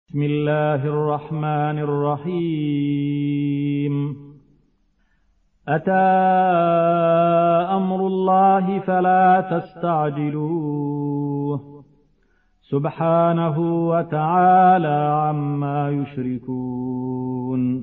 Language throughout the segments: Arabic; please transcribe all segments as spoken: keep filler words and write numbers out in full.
بسم الله الرحمن الرحيم. أتى أمر الله فلا تستعجلوه سبحانه وتعالى عما يشركون.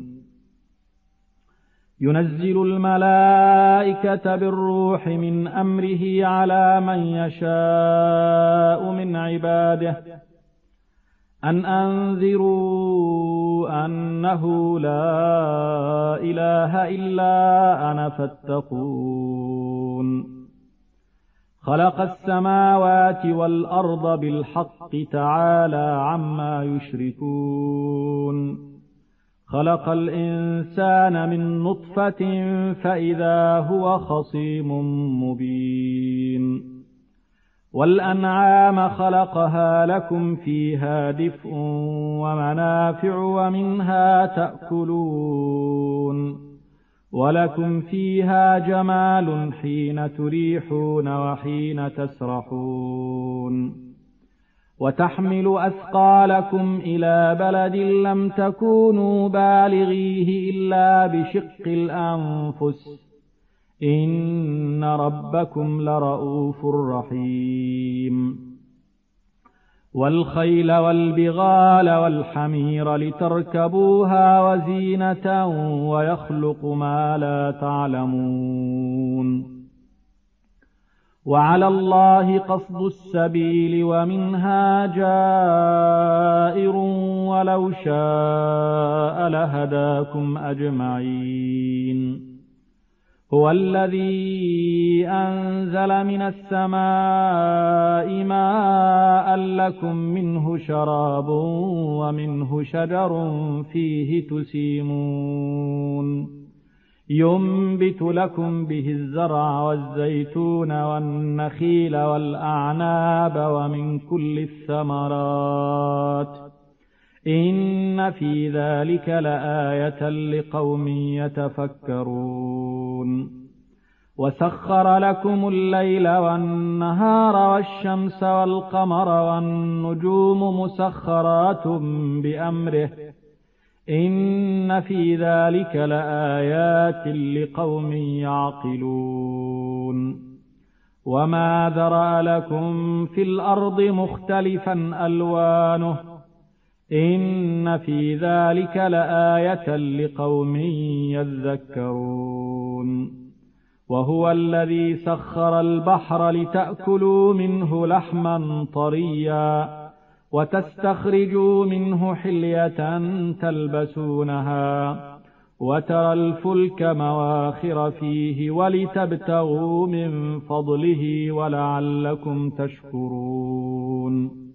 ينزل الملائكة بالروح من أمره على من يشاء من عباده أن أنذروا أنه لا إله إلا أنا فاتقون. خلق السماوات والأرض بالحق تعالى عما يشركون. خلق الإنسان من نطفة فإذا هو خصيم مبين. والأنعام خلقها لكم فيها دفء ومنافع ومنها تأكلون ولكم فيها جمال حين تريحون وحين تسرحون. وتحمل أثقالكم إلى بلد لم تكونوا بالغيه إلا بشق الأنفس إن ربكم لرؤوف رحيم. والخيل والبغال والحمير لتركبوها وزينة ويخلق ما لا تعلمون. وعلى الله قصد السبيل ومنها جائر ولو شاء لهداكم أجمعين. هو الذي أنزل من السماء ماء لكم منه شراب ومنه شجر فيه تسيمون ينبت لكم به الزرع والزيتون والنخيل والأعناب ومن كل الثمرات إن في ذلك لآية لقوم يتفكرون. وسخر لكم الليل والنهار والشمس والقمر والنجوم مسخرات بأمره إن في ذلك لآيات لقوم يعقلون. وما ذرأ لكم في الأرض مختلفا ألوانه إن في ذلك لآية لقوم يذكرون. وهو الذي سخر البحر لتأكلوا منه لحما طريا وتستخرجوا منه حلية تلبسونها وترى الفلك مواخر فيه ولتبتغوا من فضله ولعلكم تشكرون.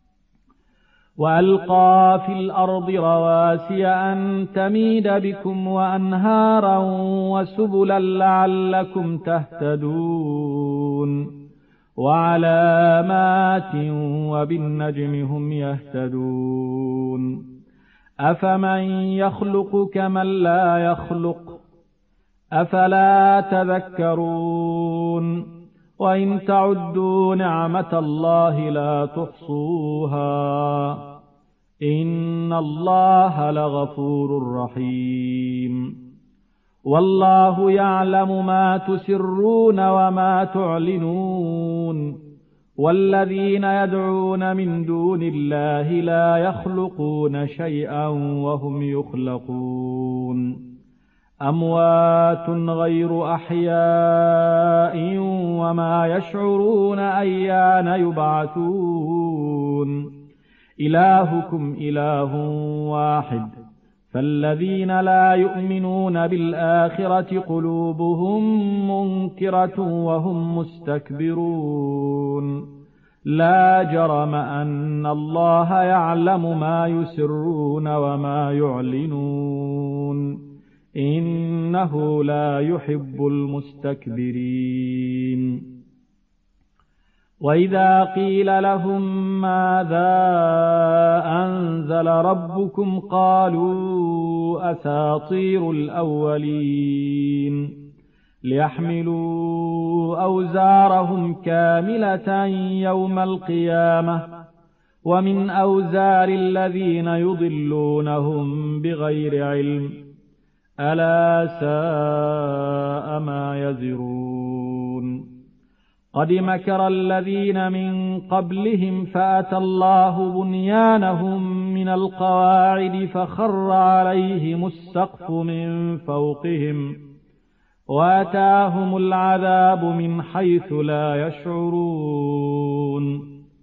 وألقى في الأرض رواسي أن تميد بكم وأنهارا وسبلا لعلكم تهتدون. وعلامات وبالنجم هم يهتدون. أفمن يخلق كمن لا يخلق أفلا تذكرون. وإن تعدوا نعمة الله لا تحصوها إن الله لغفور رحيم. والله يعلم ما تسرون وما تعلنون. والذين يدعون من دون الله لا يخلقون شيئا وهم يخلقون. أموات غير أحياء وما يشعرون أيان يبعثون. إلهكم إله واحد فالذين لا يؤمنون بالآخرة قلوبهم منكرة وهم مستكبرون. لا جرم أن الله يعلم ما يسرون وما يعلنون إنه لا يحب المستكبرين. وإذا قيل لهم ماذا أنزل ربكم قالوا أساطير الأولين ليحملوا أوزارهم كاملة يوم القيامة ومن أوزار الذين يضلونهم بغير علم ألا ساء ما يزرون قد مكر الذين من قبلهم فأتى الله بنيانهم من القواعد فخر عليهم السقف من فوقهم وأتاهم العذاب من حيث لا يشعرون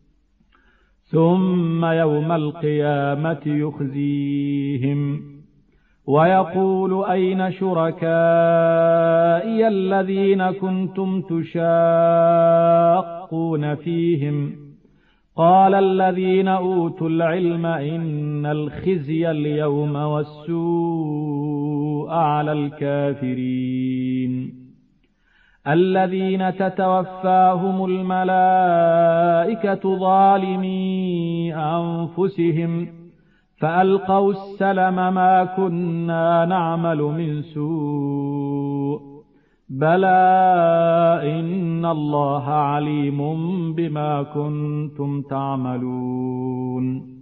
ثم يوم القيامة يخزيهم ويقول أين شركائي الذين كنتم تشاقون فيهم قال الذين أوتوا العلم إن الخزي اليوم والسوء على الكافرين الذين تتوفاهم الملائكة ظالمي أنفسهم فألقوا السلم ما كنا نعمل من سوء بلى إن الله عليم بما كنتم تعملون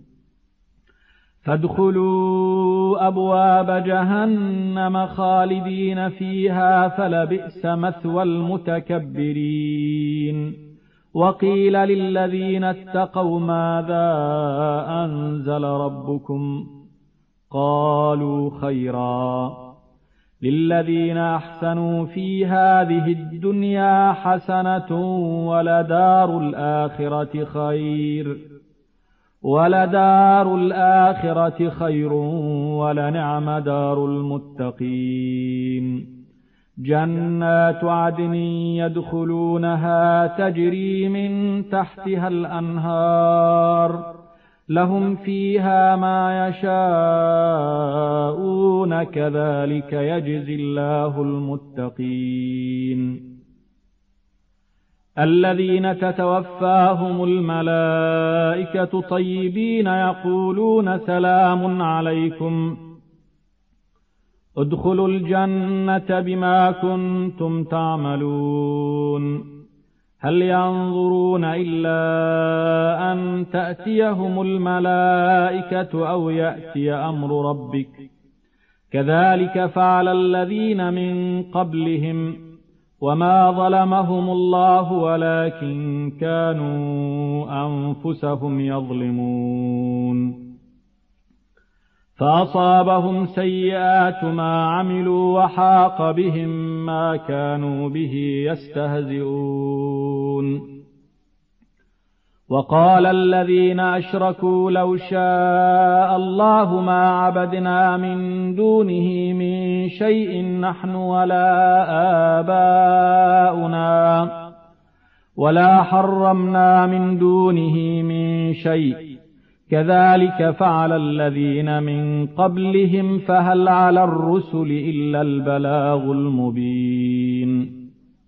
فادخلوا أبواب جهنم خالدين فيها فلبئس مثوى المتكبرين وقيل للذين اتقوا ماذا أنزل ربكم قالوا خيرا للذين أحسنوا في هذه الدنيا حسنة ولدار الآخرة خير ولدار الآخرة خير ولنعم دار المتقين جنات عدن يدخلونها تجري من تحتها الأنهار لهم فيها ما يشاءون كذلك يجزي الله المتقين الذين تتوفاهم الملائكة طيبين يقولون سلام عليكم ادخلوا الجنة بما كنتم تعملون هل ينظرون إلا أن تأتيهم الملائكة أو يأتي أمر ربك كذلك فعل الذين من قبلهم وما ظلمهم الله ولكن كانوا أنفسهم يظلمون فأصابهم سيئات ما عملوا وحاق بهم ما كانوا به يستهزئون وقال الذين أشركوا لو شاء الله ما عبدنا من دونه من شيء نحن ولا آباؤنا ولا حرمنا من دونه من شيء كذلك فعل الذين من قبلهم فهل على الرسل إلا البلاغ المبين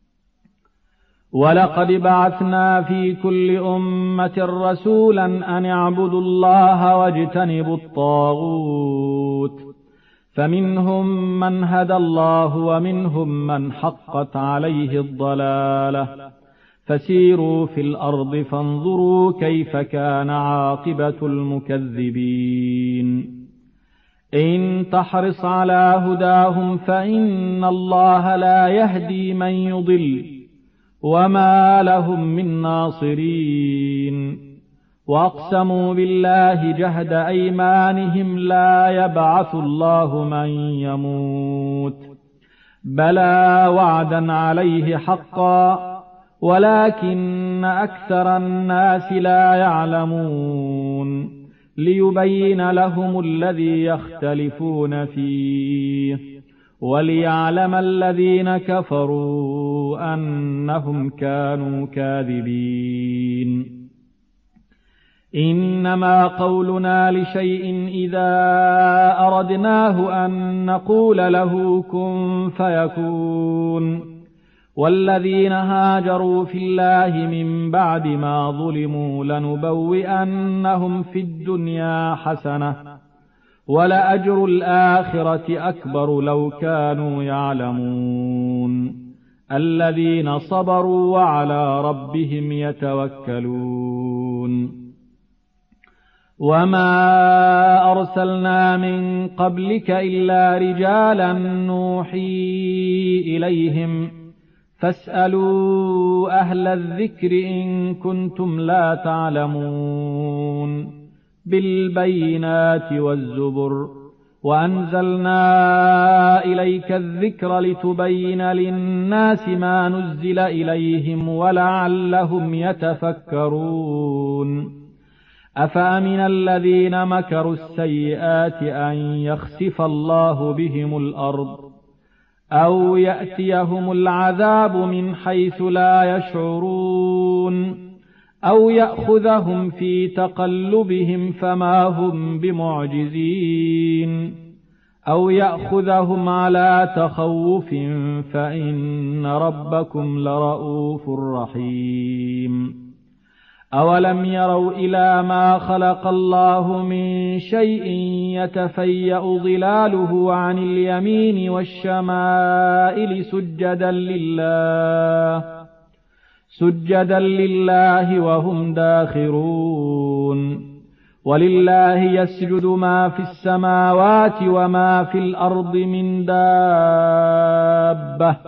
ولقد بعثنا في كل أمة رسولا أن اعبدوا الله واجتنبوا الطاغوت فمنهم من هدى الله ومنهم من حقت عليه الضلالة فسيروا في الأرض فانظروا كيف كان عاقبة المكذبين إن تحرص على هداهم فإن الله لا يهدي من يضل وما لهم من ناصرين وأقسموا بالله جهد أيمانهم لا يبعث الله من يموت بلى وعدا عليه حقا ولكن أكثر الناس لا يعلمون ليبين لهم الذي يختلفون فيه وليعلم الذين كفروا أنهم كانوا كاذبين إنما قولنا لشيء إذا أردناه أن نقول له كن فيكون والذين هاجروا في الله من بعد ما ظلموا لنبوئنهم في الدنيا حسنة ولأجر الآخرة أكبر لو كانوا يعلمون الذين صبروا وعلى ربهم يتوكلون وما أرسلنا من قبلك إلا رجالا نوحي إليهم فاسألوا أهل الذكر إن كنتم لا تعلمون بالبينات والزبر وأنزلنا إليك الذكر لتبين للناس ما نزل إليهم ولعلهم يتفكرون أفأمن الذين مكروا السيئات أن يخسف الله بهم الأرض أو يأتيهم العذاب من حيث لا يشعرون أو يأخذهم في تقلبهم فما هم بمعجزين أو يأخذهم على تخوف فإن ربكم لرؤوف رحيم أولم يروا إلى ما خلق الله من شيء يتفيأ ظلاله عن اليمين والشمائل سجدا لله سجدا لله وهم داخرون ولله يسجد ما في السماوات وما في الأرض من دابة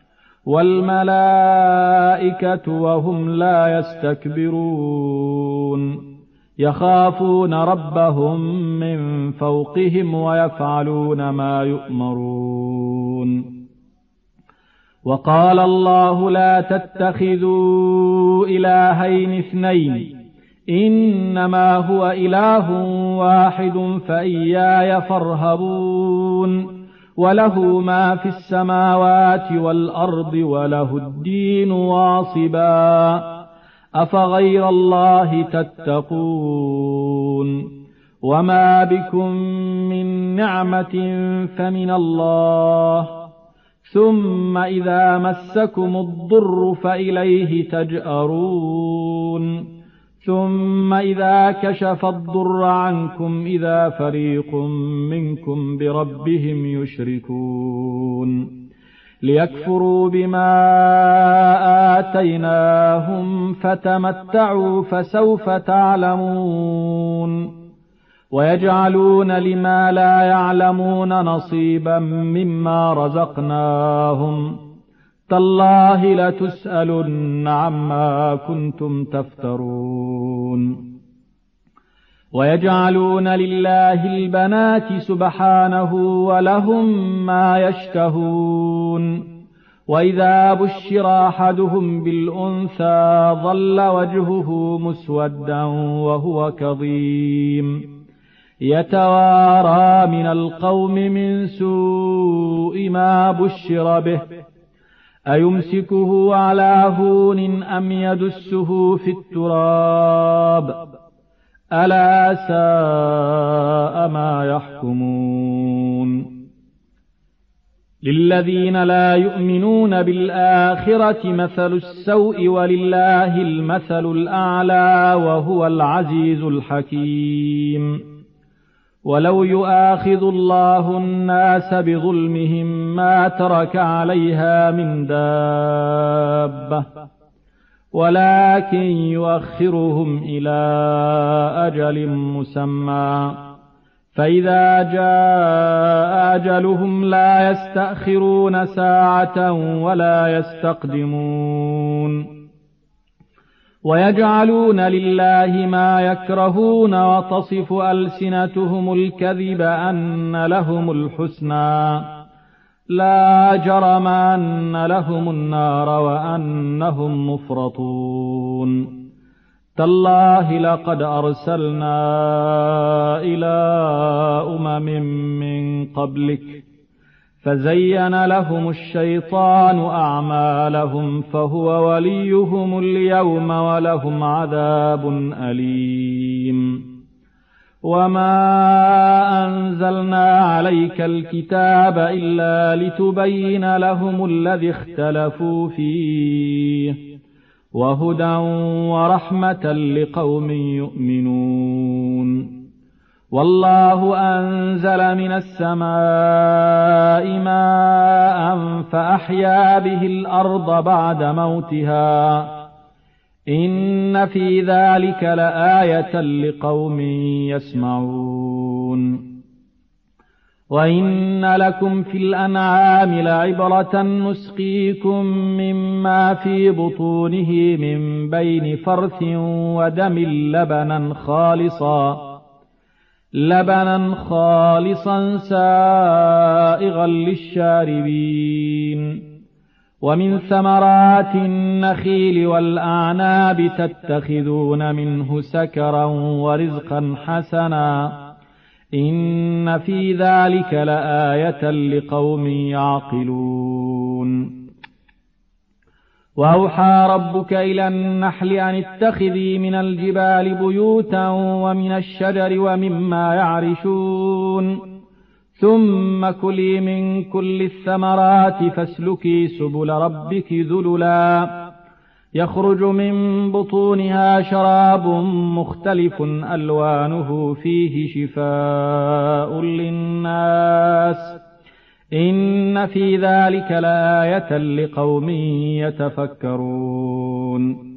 والملائكة وهم لا يستكبرون يخافون ربهم من فوقهم ويفعلون ما يؤمرون وقال الله لا تتخذوا إلهين اثنين إنما هو إله واحد فإياي فارهبون وله ما في السماوات والأرض وله الدين واصبا أفغير الله تتقون وما بكم من نعمة فمن الله ثم إذا مسكم الضر فإليه تجأرون ثم إذا كشف الضر عنكم إذا فريق منكم بربهم يشركون ليكفروا بما آتيناهم فتمتعوا فسوف تعلمون ويجعلون لما لا يعلمون نصيبا مما رزقناهم تالله لتسألن عما كنتم تفترون ويجعلون لله البنات سبحانه ولهم ما يشتهون وإذا بشر أحدهم بالأنثى ظل وجهه مسودا وهو كظيم يتوارى من القوم من سوء ما بشر به أيمسكه على هون أم يدسه في التراب ألا ساء ما يحكمون للذين لا يؤمنون بالآخرة مثل السوء ولله المثل الأعلى وهو العزيز الحكيم ولو يؤاخذ الله الناس بظلمهم ما ترك عليها من دابة ولكن يؤخرهم إلى أجل مسمى فإذا جاء أجلهم لا يستأخرون ساعة ولا يستقدمون ويجعلون لله ما يكرهون وتصف ألسنتهم الكذب أن لهم الحسنى لا جرم أن لهم النار وأنهم مفرطون تالله لقد أرسلنا إلى أمم من قبلك فزين لهم الشيطان أعمالهم فهو وليهم اليوم ولهم عذاب أليم وما أنزلنا عليك الكتاب إلا لتبين لهم الذي اختلفوا فيه وهدى ورحمة لقوم يؤمنون والله أنزل من السماء ماء فأحيا به الأرض بعد موتها إن في ذلك لآية لقوم يسمعون وإن لكم في الأنعام لعبرة نسقيكم مما في بطونه من بين فرث ودم لبنا خالصا لبنا خالصا سائغا للشاربين ومن ثمرات النخيل والأعناب تتخذون منه سكرا ورزقا حسنا إن في ذلك لآية لقوم يعقلون وأوحى ربك إلى النحل أن اتخذي من الجبال بيوتا ومن الشجر ومما يعرشون ثم كلي من كل الثمرات فاسلكي سبل ربك ذللا يخرج من بطونها شراب مختلف ألوانه فيه شفاء للناس إن في ذلك لآية لقوم يتفكرون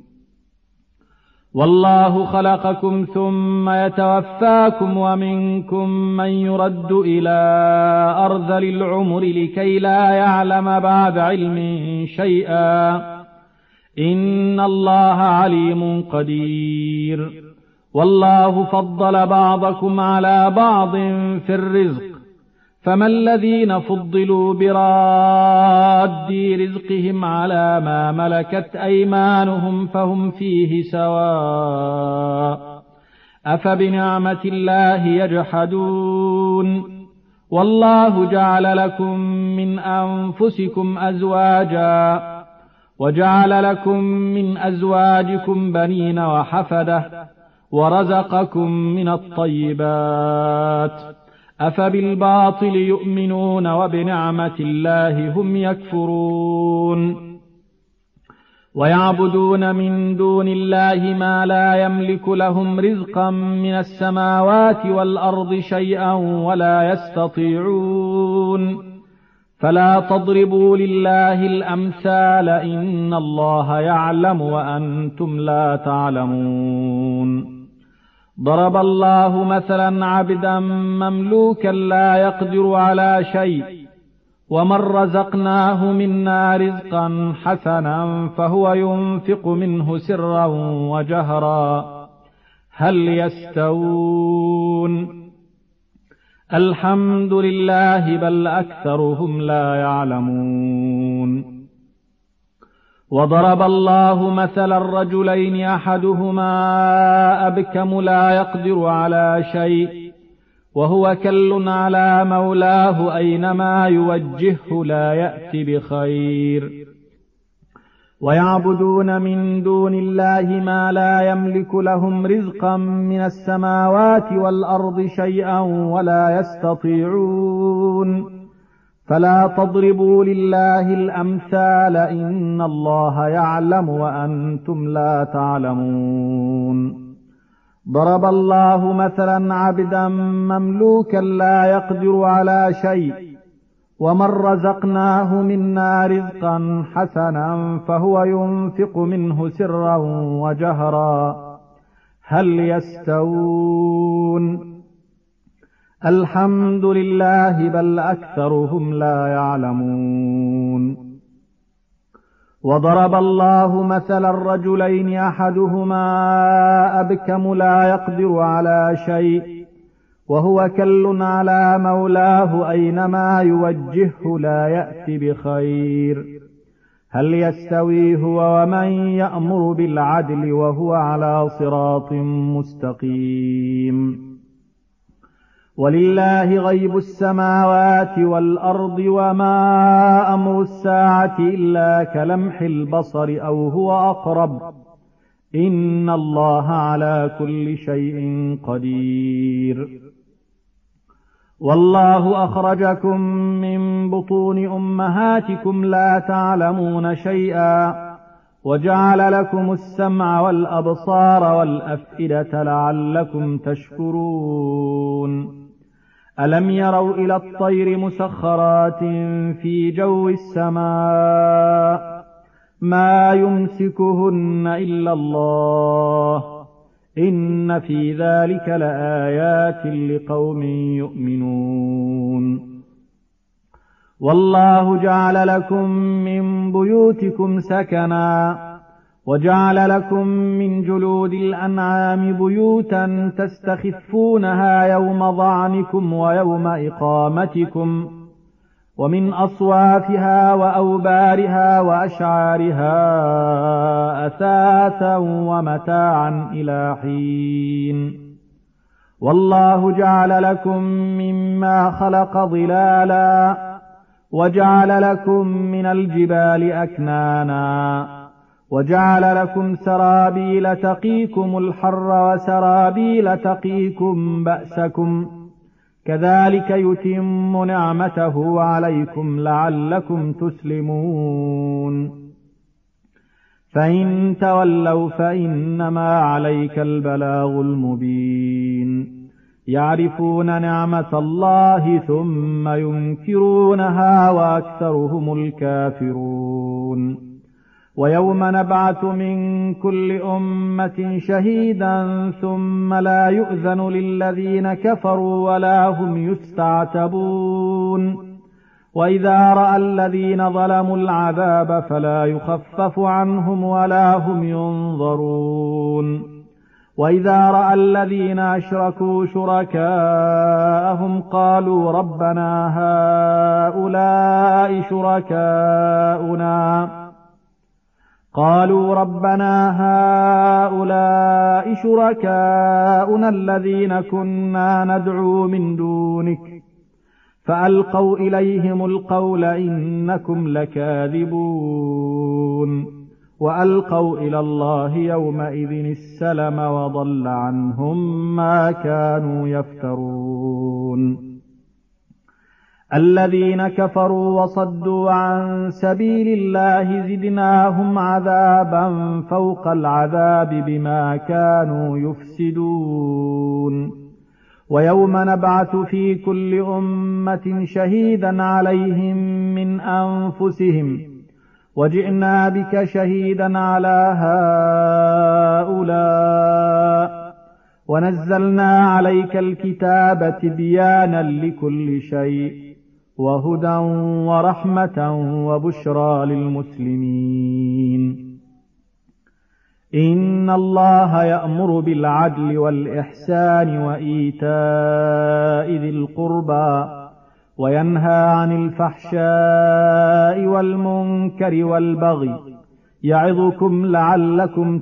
والله خلقكم ثم يتوفاكم ومنكم من يرد إلى أرذل العمر لكي لا يعلم بعد علم شيئا إن الله عليم قدير والله فضل بعضكم على بعض في الرزق فما الذين فضلوا براد رزقهم على ما ملكت أيمانهم فهم فيه سواء أفبنعمة الله يجحدون والله جعل لكم من أنفسكم أزواجا وجعل لكم من أزواجكم بنين وحفدة ورزقكم من الطيبات أفبالباطل يؤمنون وبنعمة الله هم يكفرون ويعبدون من دون الله ما لا يملك لهم رزقا من السماوات والأرض شيئا ولا يستطيعون فلا تضربوا لله الأمثال إن الله يعلم وأنتم لا تعلمون ضرب الله مثلا عبدا مملوكا لا يقدر على شيء ومن رزقناه منا رزقا حسنا فهو ينفق منه سرا وجهرا هل يستوون الحمد لله بل أكثرهم لا يعلمون وضرب الله مثلا الرجلين أحدهما أبكم لا يقدر على شيء وهو كل على مولاه أينما يوجهه لا يأتي بخير ويعبدون من دون الله ما لا يملك لهم رزقا من السماوات والأرض شيئا ولا يستطيعون فلا تضربوا لله الأمثال إن الله يعلم وأنتم لا تعلمون ضرب الله مثلا عبدا مملوكا لا يقدر على شيء ومن رزقناه منا رزقا حسنا فهو ينفق منه سرا وجهرا هل يستوون الحمد لله بل أكثرهم لا يعلمون وضرب الله مثلا الرجلين أحدهما أبكم لا يقدر على شيء وهو كل على مولاه أينما يوجهه لا يأتي بخير هل يستوي هو ومن يأمر بالعدل وهو على صراط مستقيم ولله غيب السماوات والأرض وما أمر الساعة إلا كلمح البصر أو هو أقرب إن الله على كل شيء قدير والله أخرجكم من بطون أمهاتكم لا تعلمون شيئا وجعل لكم السمع والأبصار والأفئدة لعلكم تشكرون ألم يروا إلى الطير مسخرات في جو السماء ما يمسكهن إلا الله إن في ذلك لآيات لقوم يؤمنون والله جعل لكم من بيوتكم سكنا وجعل لكم من جلود الأنعام بيوتا تستخفونها يوم ظعنكم ويوم إقامتكم ومن أصوافها وأوبارها وأشعارها أثاثا ومتاعا إلى حين والله جعل لكم مما خلق ظلالا وجعل لكم من الجبال أكنانا وجعل لكم سرابيل تقيكم الحر وسرابيل تقيكم بأسكم كذلك يتم نعمته عليكم لعلكم تسلمون فإن تولوا فإنما عليك البلاغ المبين يعرفون نعمة الله ثم ينكرونها وأكثرهم الكافرون ويوم نبعث من كل أمة شهيدا ثم لا يؤذن للذين كفروا ولا هم يستعتبون وإذا رأى الذين ظلموا العذاب فلا يخفف عنهم ولا هم ينظرون وإذا رأى الذين أشركوا شركاءهم قالوا ربنا هؤلاء شركاؤنا قالوا ربنا هؤلاء شركاؤنا الذين كنا ندعو من دونك فألقوا إليهم القول إنكم لكاذبون وألقوا إلى الله يومئذ السلم وضل عنهم ما كانوا يفترون الذين كفروا وصدوا عن سبيل الله زدناهم عذابا فوق العذاب بما كانوا يفسدون ويوم نبعث في كل أمة شهيدا عليهم من أنفسهم وجئنا بك شهيدا على هؤلاء ونزلنا عليك الكتاب تبيانا لكل شيء وهدى ورحمة وبشرى للمسلمين إن الله يأمر بالعدل والإحسان وإيتاء ذي القربى وينهى عن الفحشاء والمنكر والبغي يعظكم لعلكم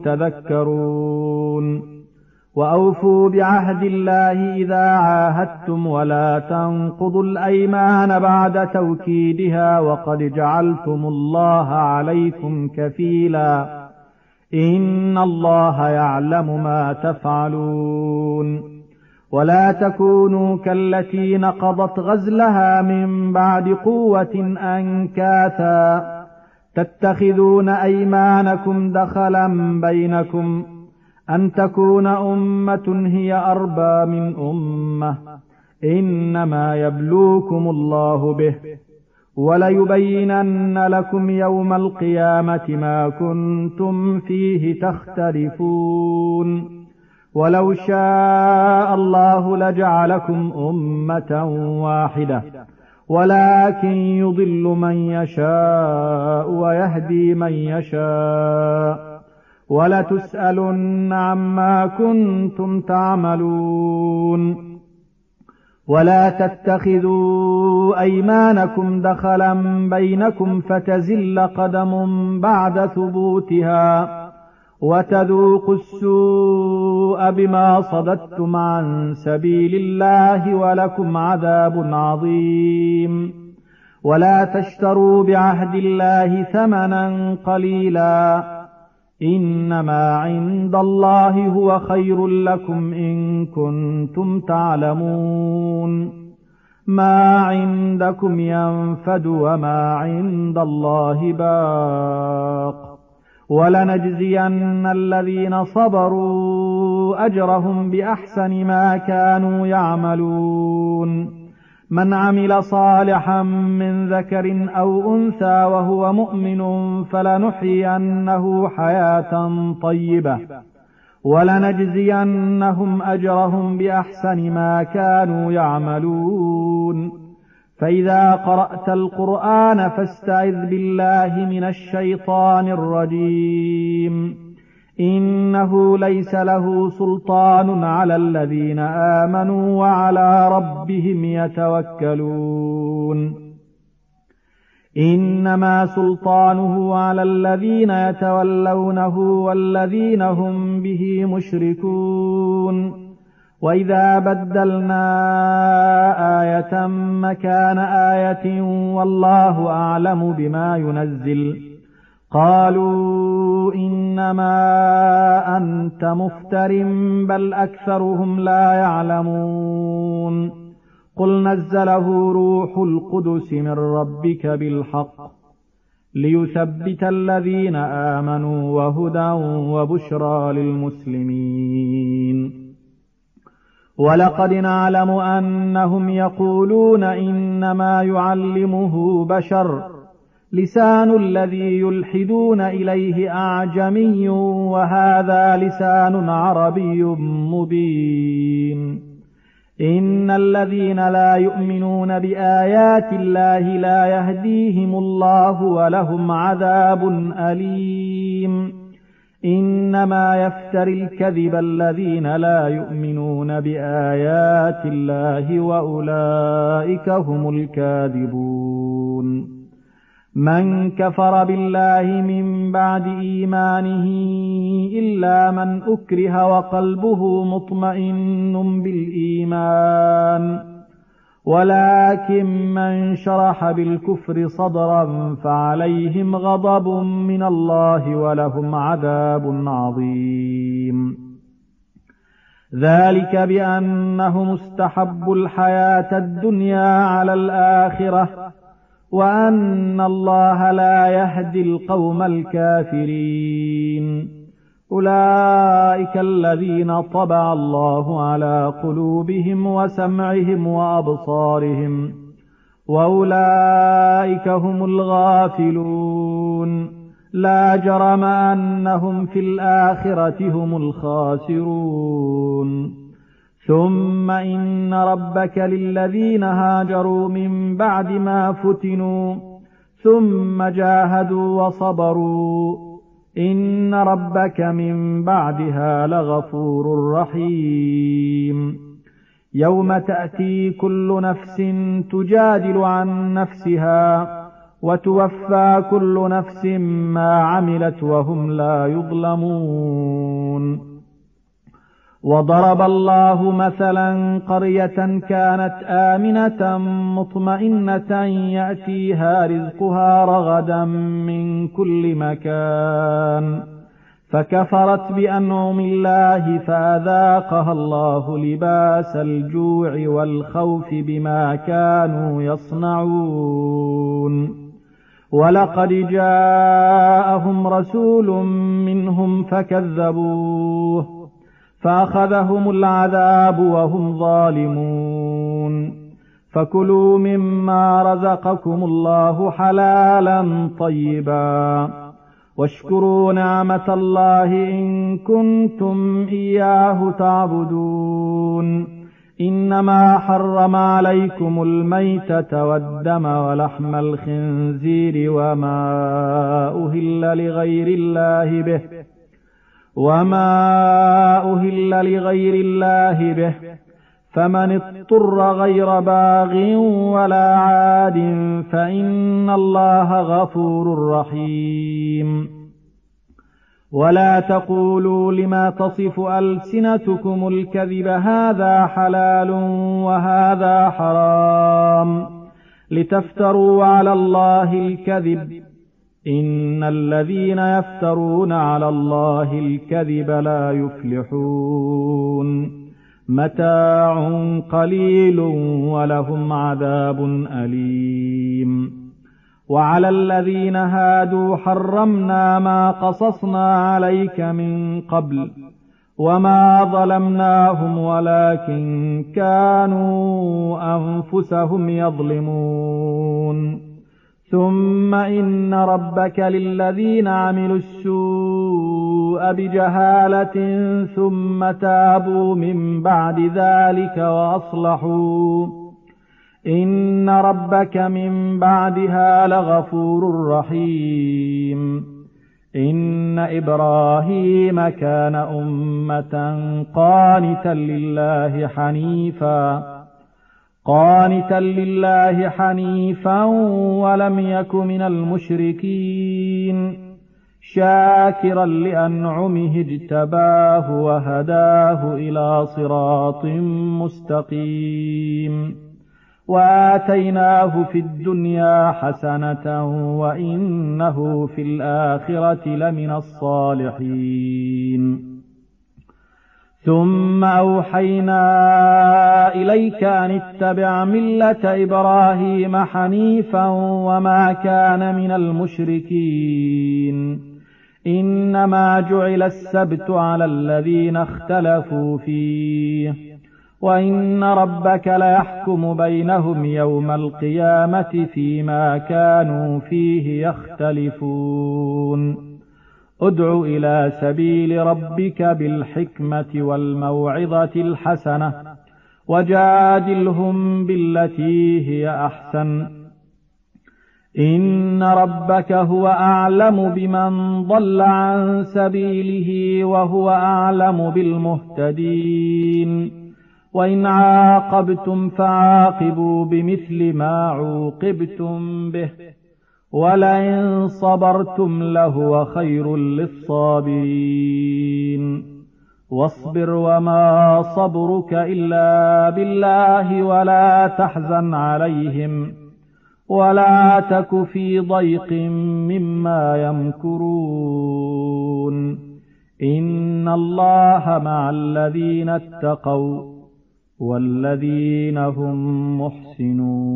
تذكرون وأوفوا بعهد الله إذا عاهدتم ولا تنقضوا الأيمان بعد توكيدها وقد جعلتم الله عليكم كفيلا إن الله يعلم ما تفعلون ولا تكونوا كالتي نقضت غزلها من بعد قوة أنكاثا تتخذون أيمانكم دخلا بينكم أن تكون أمة هي أربى من أمة إنما يبلوكم الله به وليبينن لكم يوم القيامة ما كنتم فيه تختلفون ولو شاء الله لجعلكم أمة واحدة ولكن يضل من يشاء ويهدي من يشاء ولتسألن عما كنتم تعملون ولا تتخذوا أيمانكم دخلا بينكم فتزل قدم بعد ثبوتها وتذوقوا السوء بما صددتم عن سبيل الله ولكم عذاب عظيم ولا تشتروا بعهد الله ثمنا قليلا إنما عند الله هو خير لكم إن كنتم تعلمون ما عندكم ينفد وما عند الله باق ولنجزين الذين صبروا أجرهم بأحسن ما كانوا يعملون من عمل صالحا من ذكر أو أنثى وهو مؤمن فلنحيينه حياة طيبة ولنجزينهم أجرهم بأحسن ما كانوا يعملون. فإذا قرأت القرآن فاستعذ بالله من الشيطان الرجيم. إنه ليس له سلطان على الذين آمنوا وعلى ربهم يتوكلون. إنما سلطانه على الذين يتولونه والذين هم به مشركون. وإذا بدلنا آية مكان آية والله أعلم بما ينزل قالوا إنما أنت مفتر بل أكثرهم لا يعلمون. قل نزله روح القدس من ربك بالحق ليثبت الذين آمنوا وهدى وبشرى للمسلمين. ولقد نعلم أنهم يقولون إنما يعلمه بشر لسان الذي يلحدون إليه أعجمي وهذا لسان عربي مبين. إن الذين لا يؤمنون بآيات الله لا يهديهم الله ولهم عذاب أليم. إنما يفتري الكذب الذين لا يؤمنون بآيات الله وأولئك هم الكاذبون. من كفر بالله من بعد إيمانه إلا من أكره وقلبه مطمئن بالإيمان ولكن من شرح بالكفر صدرا فعليهم غضب من الله ولهم عذاب عظيم. ذلك بأنهم استحبوا الحياة الدنيا على الآخرة وأن الله لا يهدي القوم الكافرين. أولئك الذين طبع الله على قلوبهم وسمعهم وأبصارهم وأولئك هم الغافلون. لا جرم أنهم في الآخرة هم الخاسرون. ثم إن ربك للذين هاجروا من بعد ما فتنوا ثم جاهدوا وصبروا إن ربك من بعدها لغفور رحيم. يوم تأتي كل نفس تجادل عن نفسها وتوفى كل نفس ما عملت وهم لا يظلمون. وضرب الله مثلا قرية كانت آمنة مطمئنة يأتيها رزقها رغدا من كل مكان فكفرت بأنعم الله فأذاقها الله لباس الجوع والخوف بما كانوا يصنعون. ولقد جاءهم رسول منهم فكذبوه فأخذهم العذاب وهم ظالمون. فكلوا مما رزقكم الله حلالا طيبا واشكروا نعمة الله إن كنتم إياه تعبدون. إنما حرم عليكم الميتة والدم ولحم الخنزير وما أهل لغير الله به وما أهل لغير الله به فمن اضطر غير باغ ولا عاد فإن الله غفور رحيم. ولا تقولوا لما تصف ألسنتكم الكذب هذا حلال وهذا حرام لتفتروا على الله الكذب إن الذين يفترون على الله الكذب لا يفلحون. متاع قليل ولهم عذاب أليم. وعلى الذين هادوا حرمنا ما قصصنا عليك من قبل وما ظلمناهم ولكن كانوا أنفسهم يظلمون ثم إن ربك للذين عملوا السوء بجهالة ثم تابوا من بعد ذلك وأصلحوا إن ربك من بعدها لغفور رحيم إن إبراهيم كان أمة قانتا لله حنيفا قانتا لله حنيفا ولم يك من المشركين شاكرا لأنعمه اجتباه وهداه إلى صراط مستقيم وآتيناه في الدنيا حسنة وإنه في الآخرة لمن الصالحين ثم أوحينا إليك أن اتبع ملة إبراهيم حنيفا وما كان من المشركين إنما جعل السبت على الذين اختلفوا فيه وإن ربك ليحكم بينهم يوم القيامة فيما كانوا فيه يختلفون ادع إلى سبيل ربك بالحكمة والموعظة الحسنة وجادلهم بالتي هي أحسن إن ربك هو أعلم بمن ضل عن سبيله وهو أعلم بالمهتدين وإن عاقبتم فعاقبوا بمثل ما عوقبتم به ولئن صبرتم لهو خير للصابرين واصبر وما صبرك إلا بالله ولا تحزن عليهم ولا تك في ضيق مما يمكرون إن الله مع الذين اتقوا والذين هم محسنون